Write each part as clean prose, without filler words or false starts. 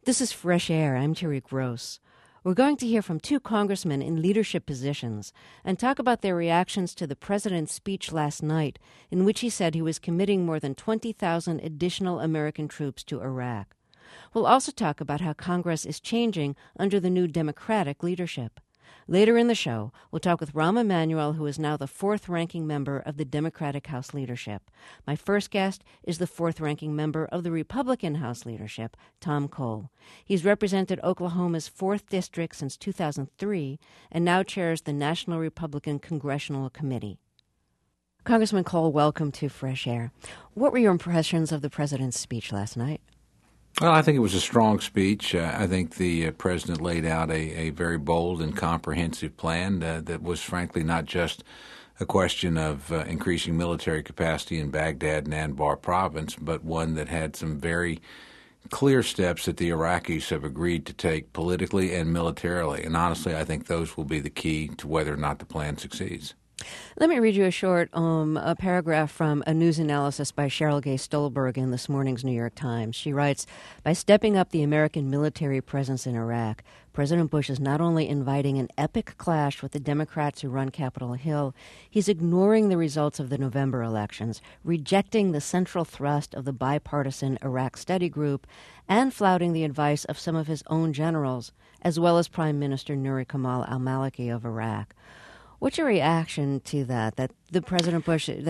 This is Fresh Air. I'm Terry Gross. We're going to hear from two congressmen in leadership positions and talk about their reactions to the president's speech last night, in which he said he was committing more than 20,000 additional American troops to Iraq. We'll also talk about how Congress is changing under the new Democratic leadership. Later in the show, we'll talk with Rahm Emanuel, who is now the fourth-ranking member of the Democratic House leadership. My first guest is the fourth-ranking member of the Republican House leadership, Tom Cole. He's represented Oklahoma's 4th District since 2003 and now chairs the National Republican Congressional Committee. Congressman Cole, welcome to Fresh Air. What were your impressions of the president's speech last night? Well, I think it was a strong speech. I think the president laid out a very bold and comprehensive plan that was frankly not just a question of increasing military capacity in Baghdad and Anbar province, but one that had some very clear steps that the Iraqis have agreed to take politically and militarily. And honestly, I think those will be the key to whether or not the plan succeeds. Let me read you a short a paragraph from a news analysis by Cheryl Gay Stolberg in this morning's New York Times. She writes, "By stepping up the American military presence in Iraq, President Bush is not only inviting an epic clash with the Democrats who run Capitol Hill, he's ignoring the results of the November elections, rejecting the central thrust of the bipartisan Iraq Study Group, and flouting the advice of some of his own generals, as well as Prime Minister Nouri Kemal al-Maliki of Iraq." What's your reaction to that? That President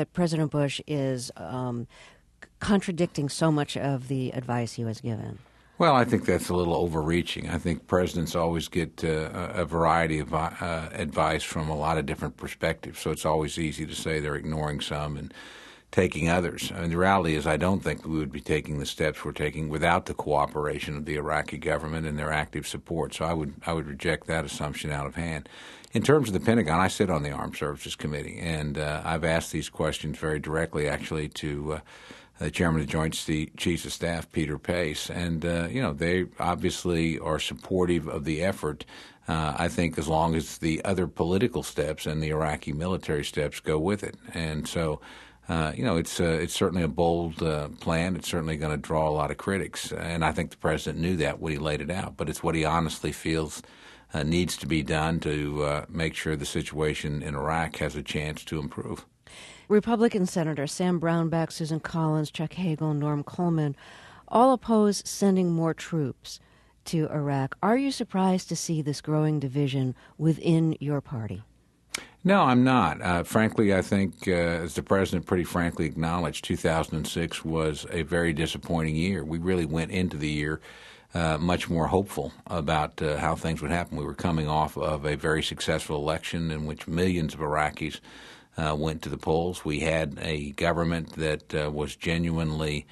Bush is contradicting so much of the advice he was given? Well, I think that's a little overreaching. I think presidents always get a variety of advice from a lot of different perspectives, so it's always easy to say they're ignoring some and taking others. I mean, the reality is I don't think we would be taking the steps we're taking without the cooperation of the Iraqi government and their active support. So I would reject that assumption out of hand. In terms of the Pentagon, I sit on the Armed Services Committee, and I've asked these questions very directly, actually, to the chairman of the Joint Chiefs of Staff, Peter Pace. And, they obviously are supportive of the effort, I think, as long as the other political steps and the Iraqi military steps go with it. And so it's certainly a bold plan. It's certainly going to draw a lot of critics, and I think the president knew that when he laid it out. But it's what he honestly feels needs to be done to make sure the situation in Iraq has a chance to improve. Republican Senators Sam Brownback, Susan Collins, Chuck Hagel, Norm Coleman all oppose sending more troops to Iraq. Are you surprised to see this growing division within your party? No, I'm not. Frankly, I think, as the president pretty frankly acknowledged, 2006 was a very disappointing year. We really went into the year much more hopeful about how things would happen. We were coming off of a very successful election in which millions of Iraqis went to the polls. We had a government that was genuinely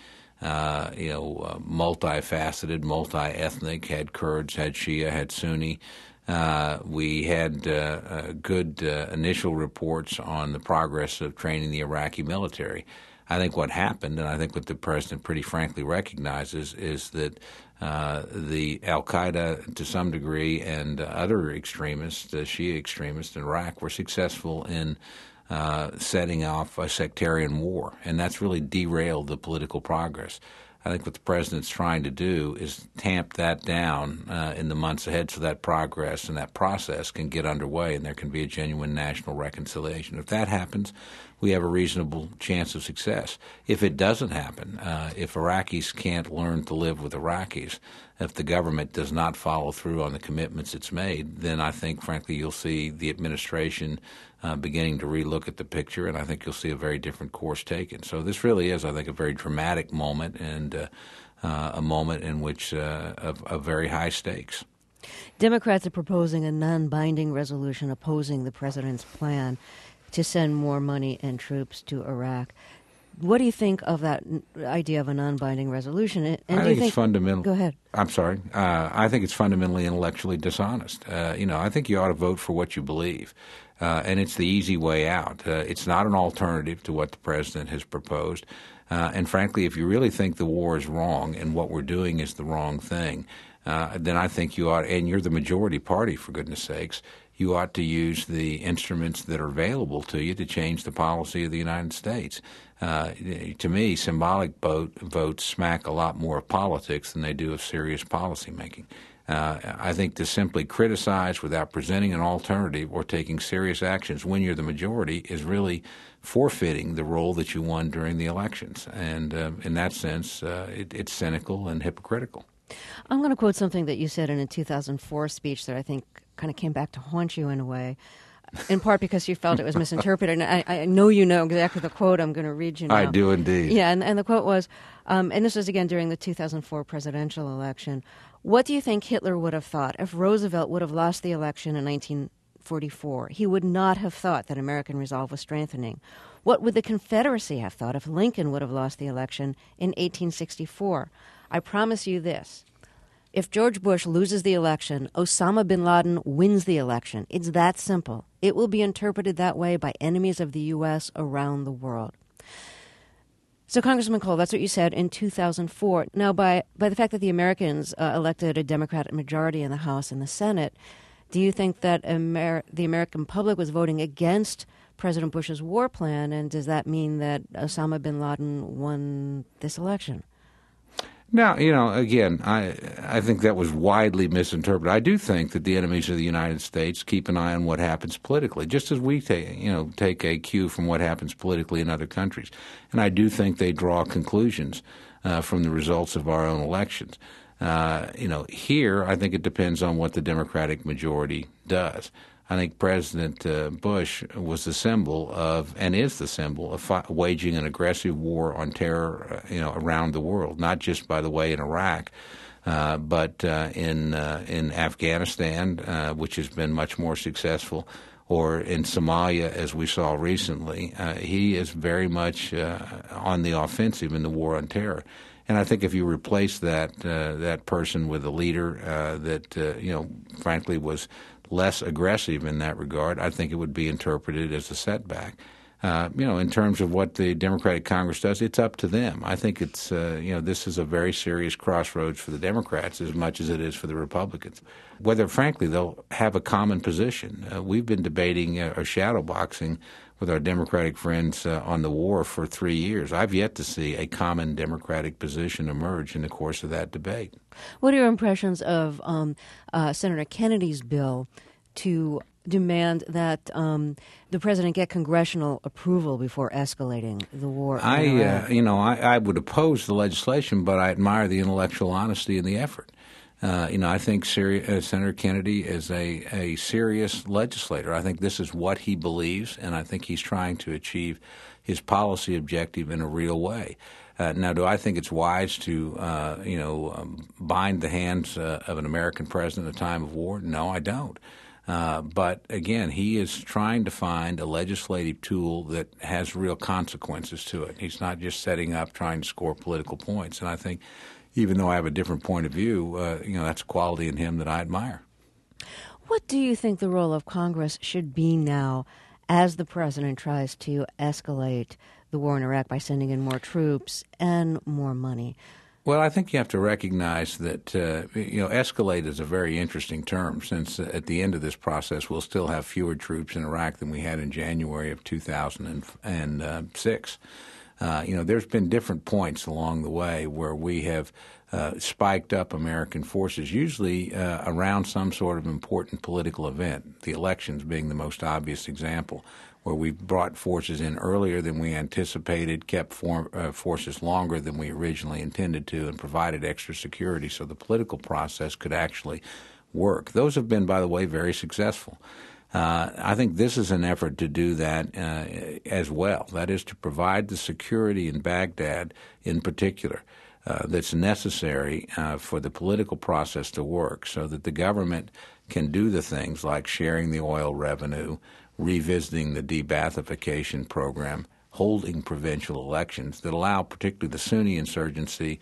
multifaceted, multi-ethnic, had Kurds, had Shia, had Sunni. We had good initial reports on the progress of training the Iraqi military. I think what happened, and I think what the president pretty frankly recognizes, is that the al-Qaeda, to some degree, and other extremists, Shia extremists in Iraq, were successful in setting off a sectarian war, and that's really derailed the political progress. I think what the president's trying to do is tamp that down in the months ahead so that progress and that process can get underway and there can be a genuine national reconciliation. If that happens, we have a reasonable chance of success. If it doesn't happen, if Iraqis can't learn to live with Iraqis, if the government does not follow through on the commitments it's made, then I think, frankly, you'll see the administration beginning to relook at the picture, and I think you'll see a very different course taken. So this really is, I think, a very dramatic moment and a moment in which of very high stakes. Democrats are proposing a non-binding resolution opposing the president's plan to send more money and troops to Iraq. What do you think of that idea of a non-binding resolution? And I think it's fundamental. Go ahead. I'm sorry. I think it's fundamentally intellectually dishonest. I think you ought to vote for what you believe, and it's the easy way out. It's not an alternative to what the president has proposed. And frankly, if you really think the war is wrong and what we're doing is the wrong thing, then I think you ought, and you're the majority party, for goodness sakes, you ought to use the instruments that are available to you to change the policy of the United States. To me, symbolic votes smack a lot more of politics than they do of serious policymaking. I think to simply criticize without presenting an alternative or taking serious actions when you're the majority is really forfeiting the role that you won during the elections. And in that sense, it's cynical and hypocritical. I'm going to quote something that you said in a 2004 speech that I think kind of came back to haunt you in a way, in part because you felt it was misinterpreted. And I know you know exactly the quote I'm going to read you now. I do indeed. Yeah, and the quote was, and this was again during the 2004 presidential election, "What do you think Hitler would have thought if Roosevelt would have lost the election in 1944? He would not have thought that American resolve was strengthening. What would the Confederacy have thought if Lincoln would have lost the election in 1864? I promise you this. If George Bush loses the election, Osama bin Laden wins the election. It's that simple. It will be interpreted that way by enemies of the U.S. around the world." So, Congressman Cole, that's what you said in 2004. Now, by the fact that the Americans elected a Democratic majority in the House and the Senate, do you think that the American public was voting against President Bush's war plan, and does that mean that Osama bin Laden won this election? Now, again, I think that was widely misinterpreted. I do think that the enemies of the United States keep an eye on what happens politically, just as we take a cue from what happens politically in other countries. And I do think they draw conclusions from the results of our own elections. Here, I think it depends on what the Democratic majority does. I think President Bush was the symbol of, and is the symbol of, waging an aggressive war on terror, around the world. Not just, by the way, in Iraq, but in Afghanistan, which has been much more successful, or in Somalia, as we saw recently. He is very much on the offensive in the war on terror. And I think if you replace that person with a leader that frankly was less aggressive in that regard, I think it would be interpreted as a setback. In terms of what the Democratic Congress does, it's up to them. I think it's this is a very serious crossroads for the Democrats as much as it is for the Republicans. Whether, frankly, they'll have a common position. We've been debating or shadowboxing with our Democratic friends on the war for 3 years. I've yet to see a common Democratic position emerge in the course of that debate. What are your impressions of Senator Kennedy's bill to demand that the president get congressional approval before escalating the war? I would oppose the legislation, but I admire the intellectual honesty and the effort. I think Senator Kennedy is a serious legislator. I think this is what he believes, and I think he's trying to achieve his policy objective in a real way. Now, do I think it's wise to, bind the hands of an American president at a time of war? No, I don't. But again, he is trying to find a legislative tool that has real consequences to it. He's not just setting up trying to score political points. And I think even though I have a different point of view, that's a quality in him that I admire. What do you think the role of Congress should be now as the president tries to escalate the war in Iraq by sending in more troops and more money? Well, I think you have to recognize that, escalate is a very interesting term, since at the end of this process we'll still have fewer troops in Iraq than we had in January of 2006. There's been different points along the way where we have spiked up American forces, usually around some sort of important political event, the elections being the most obvious example, where we brought forces in earlier than we anticipated, kept forces longer than we originally intended to, and provided extra security so the political process could actually work. Those have been, by the way, very successful. I think this is an effort to do that as well. That is, to provide the security in Baghdad in particular that's necessary for the political process to work, so that the government can do the things like sharing the oil revenue, revisiting the de-Baathification program, holding provincial elections that allow particularly the Sunni insurgency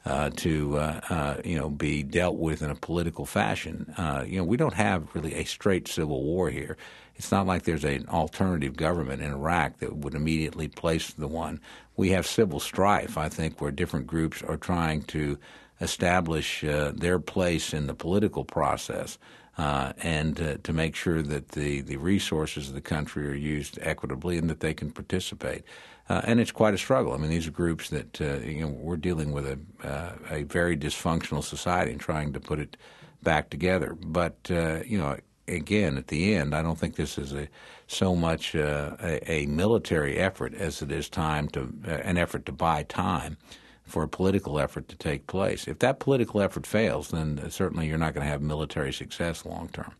to be dealt with in a political fashion. We don't have really a straight civil war here. It's not like there's an alternative government in Iraq that would immediately place the one. We have civil strife, I think, where different groups are trying to establish their place in the political process and to make sure that the resources of the country are used equitably and that they can participate. And it's quite a struggle. I mean, these are groups that we're dealing with a very dysfunctional society and trying to put it back together. But again, at the end, I don't think this is so much a military effort as it is an effort to buy time for a political effort to take place. If that political effort fails, then certainly you're not going to have military success long term.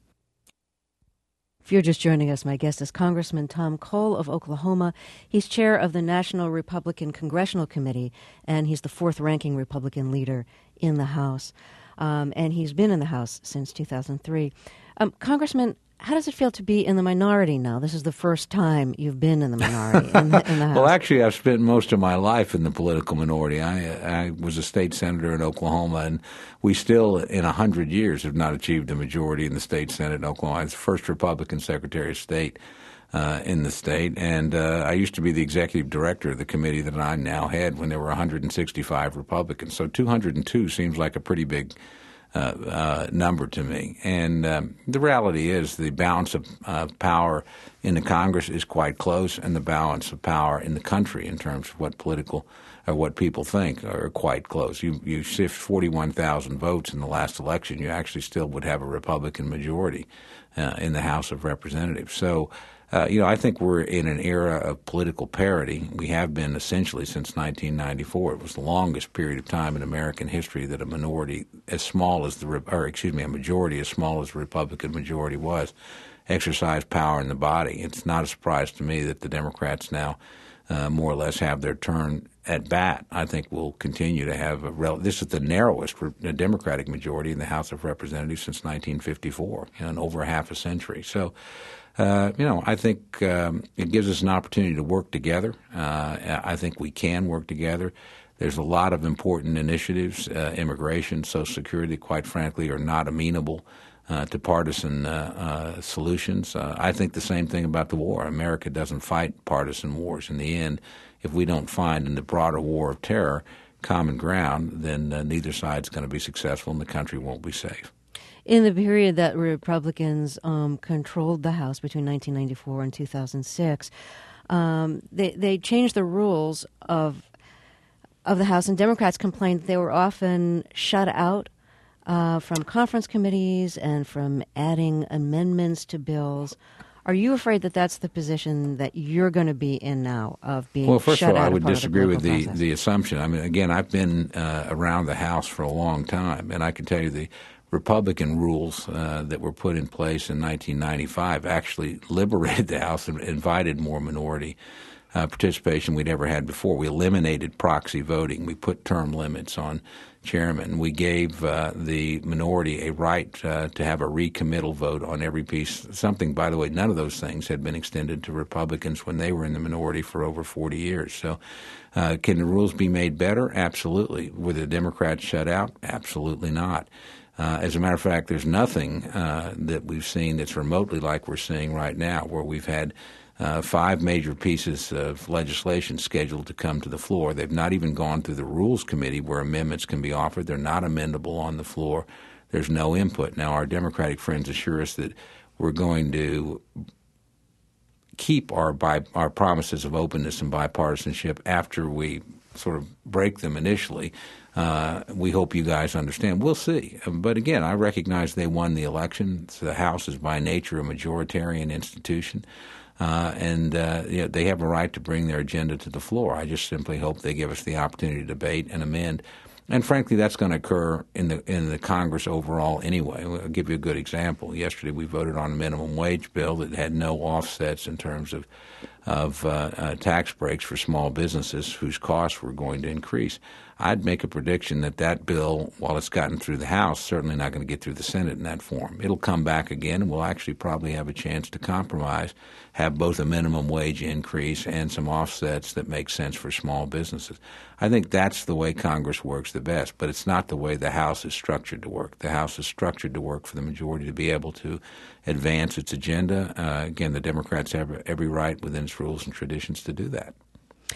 If you're just joining us, my guest is Congressman Tom Cole of Oklahoma. He's chair of the National Republican Congressional Committee, and he's the fourth-ranking Republican leader in the House. And he's been in the House since 2003. Congressman, how does it feel to be in the minority now? This is the first time you've been in the minority in the House. Well, actually, I've spent most of my life in the political minority. I was a state senator in Oklahoma, and we still, in 100 years, have not achieved a majority in the state Senate in Oklahoma. I was the first Republican Secretary of State in the state, and I used to be the executive director of the committee that I now head when there were 165 Republicans. So 202 seems like a pretty big number to me. And the reality is the balance of power in the Congress is quite close, and the balance of power in the country in terms of what people think are quite close. You sift 41,000 votes in the last election, you actually still would have a Republican majority in the House of Representatives. So I think we're in an era of political parity. We have been essentially since 1994. It was the longest period of time in American history that a majority as small as the Republican majority was, exercised power in the body. It's not a surprise to me that the Democrats now more or less have their turn at bat. I think we'll continue to have this is the narrowest Democratic majority in the House of Representatives since 1954, in over half a century. So. I think it gives us an opportunity to work together. I think we can work together. There's a lot of important initiatives, immigration, Social Security, quite frankly, are not amenable to partisan solutions. I think the same thing about the war. America doesn't fight partisan wars. In the end, if we don't find in the broader war of terror common ground, then neither side's going to be successful and the country won't be safe. In the period that Republicans controlled the House between 1994 and 2006, they changed the rules of the House, and Democrats complained that they were often shut out from conference committees and from adding amendments to bills. Are you afraid that that's the position that you're going to be in now, of being shut out? Well, first of all, I would of disagree with process? the assumption. I mean, again, I've been around the House for a long time, and I can tell you the Republican rules that were put in place in 1995 actually liberated the House and invited more minority participation we'd ever had before. We eliminated proxy voting. We put term limits on chairman. We gave the minority a right to have a recommittal vote on every piece. Something, by the way, none of those things had been extended to Republicans when they were in the minority for over 40 years. So can the rules be made better? Absolutely. Were the Democrats shut out? Absolutely not. As a matter of fact, there's nothing that we've seen that's remotely like we're seeing right now, where we've had 5 major pieces of legislation scheduled to come to the floor. They've not even gone through the Rules Committee where amendments can be offered. They're not amendable on the floor. There's no input. Now, our Democratic friends assure us that we're going to keep our promises of openness and bipartisanship after we sort of break them initially. We hope you guys understand. We'll see. But again, I recognize they won the election. So the House is by nature a majoritarian institution. And they have a right to bring their agenda to the floor. I just simply hope they give us the opportunity to debate and amend. And frankly, that's going to occur in the Congress overall anyway. I'll give you a good example. Yesterday we voted on a minimum wage bill that had no offsets in terms of tax breaks for small businesses whose costs were going to increase. I'd make a prediction that bill, while it's gotten through the House, certainly not going to get through the Senate in that form. It'll come back again, and we'll actually probably have a chance to compromise, have both a minimum wage increase and some offsets that make sense for small businesses. I think that's the way Congress works the best, but it's not the way the House is structured to work. The House is structured to work for the majority to be able to advance its agenda. Again, the Democrats have every right within its rules and traditions to do that.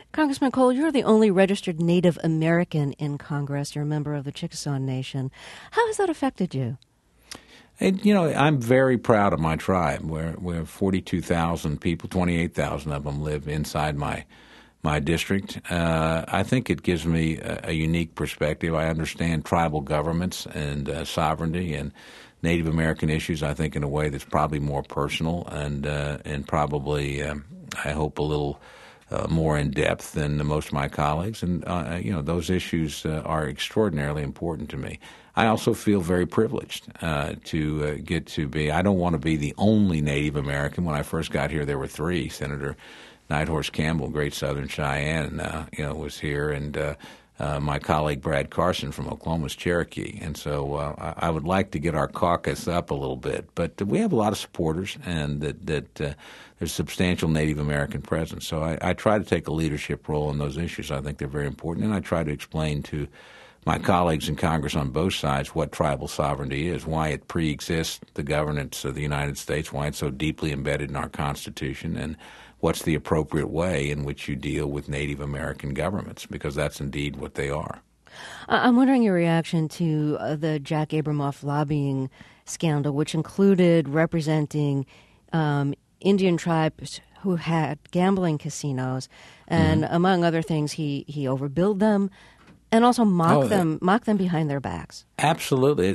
Congressman Cole, you're the only registered Native American in Congress. You're a member of the Chickasaw Nation. How has that affected you? And, I'm very proud of my tribe. We're 42,000 people, 28,000 of them live inside my district. I think it gives me a unique perspective. I understand tribal governments and sovereignty and Native American issues, I think, in a way that's probably more personal and probably, I hope, a little more in depth than most of my colleagues. And, those issues are extraordinarily important to me. I also feel very privileged to get to be. I don't want to be the only Native American. When I first got here, there were three. Senator Nighthorse Campbell, Great Southern Cheyenne, was here, and my colleague Brad Carson from Oklahoma's Cherokee. And so I would like to get our caucus up a little bit. But we have a lot of supporters, and that there's substantial Native American presence. So I try to take a leadership role in those issues. I think they're very important, and I try to explain to my colleagues in Congress on both sides what tribal sovereignty is, why it preexists the governance of the United States, why it's so deeply embedded in our Constitution, and what's the appropriate way in which you deal with Native American governments, because that's indeed what they are. I'm wondering your reaction to the Jack Abramoff lobbying scandal, which included representing Indian tribes who had gambling casinos, and among other things, he overbilled them and also mocked them behind their backs. Absolutely.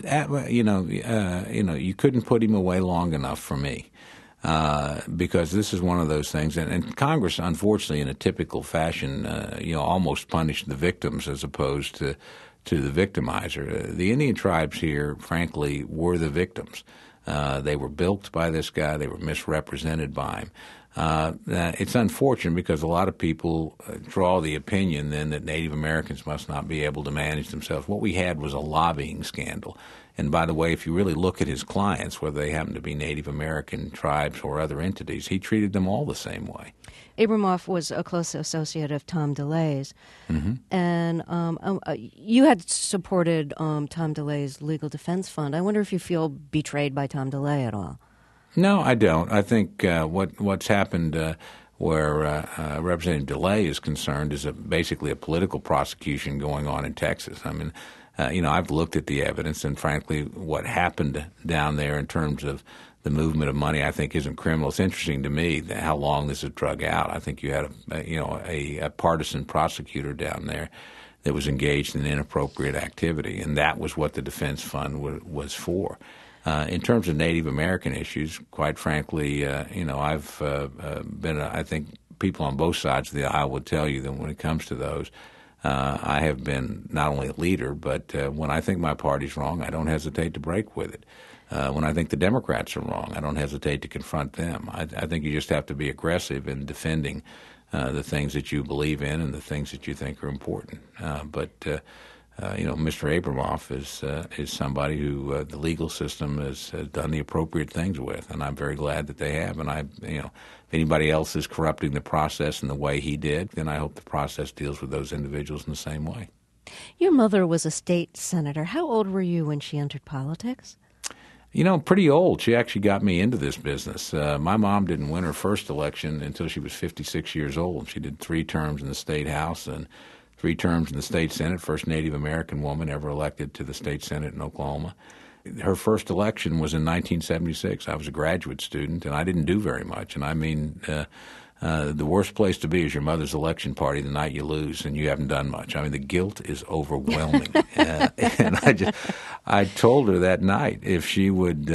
You couldn't put him away long enough for me. Because this is one of those things, and Congress, unfortunately, in a typical fashion, almost punished the victims as opposed to the victimizer. The Indian tribes here, frankly, were the victims. They were bilked by this guy. They were misrepresented by him. It's unfortunate because a lot of people draw the opinion then that Native Americans must not be able to manage themselves. What we had was a lobbying scandal. And by the way, if you really look at his clients, whether they happen to be Native American tribes or other entities, he treated them all the same way. Abramoff was a close associate of Tom DeLay's, and you had supported Tom DeLay's legal defense fund. I wonder if you feel betrayed by Tom DeLay at all. No, I don't. I think what's happened where Representative DeLay is concerned is basically a political prosecution going on in Texas. I mean, I've looked at the evidence, and frankly, what happened down there in terms of the movement of money, I think, isn't criminal. It's interesting to me how long this has drug out. I think you had a partisan prosecutor down there that was engaged in inappropriate activity, and that was what the defense fund was for. In terms of Native American issues, quite frankly, I've been. I think people on both sides of the aisle would tell you that when it comes to those, I have been not only a leader, but when I think my party's wrong, I don't hesitate to break with it. When I think the Democrats are wrong, I don't hesitate to confront them. I think you just have to be aggressive in defending the things that you believe in and the things that you think are important. But Mr. Abramoff is somebody who the legal system has done the appropriate things with, and I'm very glad that they have. And if anybody else is corrupting the process in the way he did, then I hope the process deals with those individuals in the same way. Your mother was a state senator. How old were you when she entered politics? Pretty old. She actually got me into this business. My mom didn't win her first election until she was 56 years old. She did 3 terms in the state house and 3 terms in the state senate, first Native American woman ever elected to the state senate in Oklahoma. Her first election was in 1976. I was a graduate student, and I didn't do very much. And I mean, the worst place to be is your mother's election party the night you lose and you haven't done much. I mean, the guilt is overwhelming. And I told her that night if she would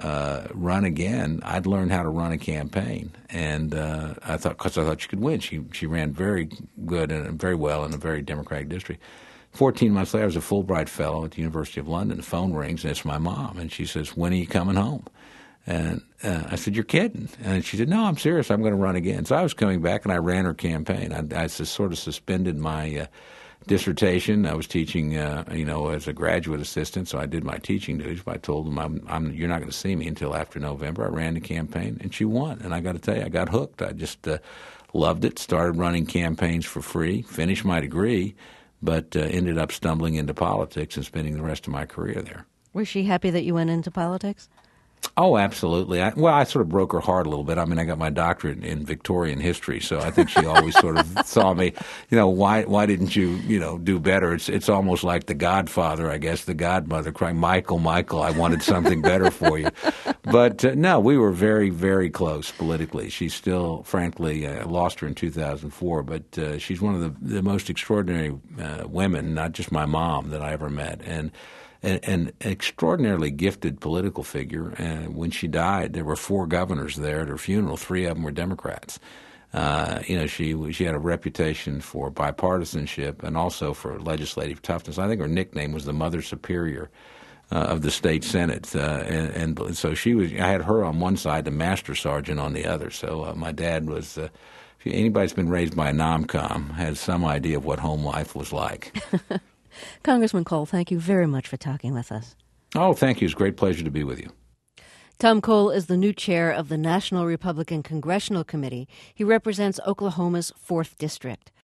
run again, I'd learn how to run a campaign. And because I thought she could win. She ran very good and very well in a very Democratic district. 14 months later, I was a Fulbright fellow at the University of London. The phone rings, and it's my mom. And she says, "When are you coming home?" And I said, "You're kidding." And she said, "No, I'm serious. I'm going to run again." So I was coming back, and I ran her campaign. I just sort of suspended my dissertation. I was teaching, as a graduate assistant, so I did my teaching duties. But I told them, "You're not going to see me until after November." I ran the campaign, and she won. And I got to tell you, I got hooked. I just loved it, started running campaigns for free, finished my degree, but ended up stumbling into politics and spending the rest of my career there. Was she happy that you went into politics? Oh, absolutely. I sort of broke her heart a little bit. I mean, I got my doctorate in Victorian history, so I think she always sort of saw me, why didn't you, do better? It's almost like the Godfather, I guess, the godmother crying, Michael, I wanted something better for you. But no, we were very, very close politically. She's still, frankly, I lost her in 2004, but she's one of the most extraordinary women, not just my mom, that I ever met. And an extraordinarily gifted political figure. And when she died, there were 4 governors there at her funeral. 3 of them were Democrats. She had a reputation for bipartisanship and also for legislative toughness. I think her nickname was the Mother Superior of the state Senate. And so I had her on one side, the Master Sergeant on the other. So my dad was, if anybody's been raised by a nom-com, has some idea of what home life was like. Congressman Cole, thank you very much for talking with us. Oh, thank you. It's a great pleasure to be with you. Tom Cole is the new chair of the National Republican Congressional Committee. He represents Oklahoma's 4th District.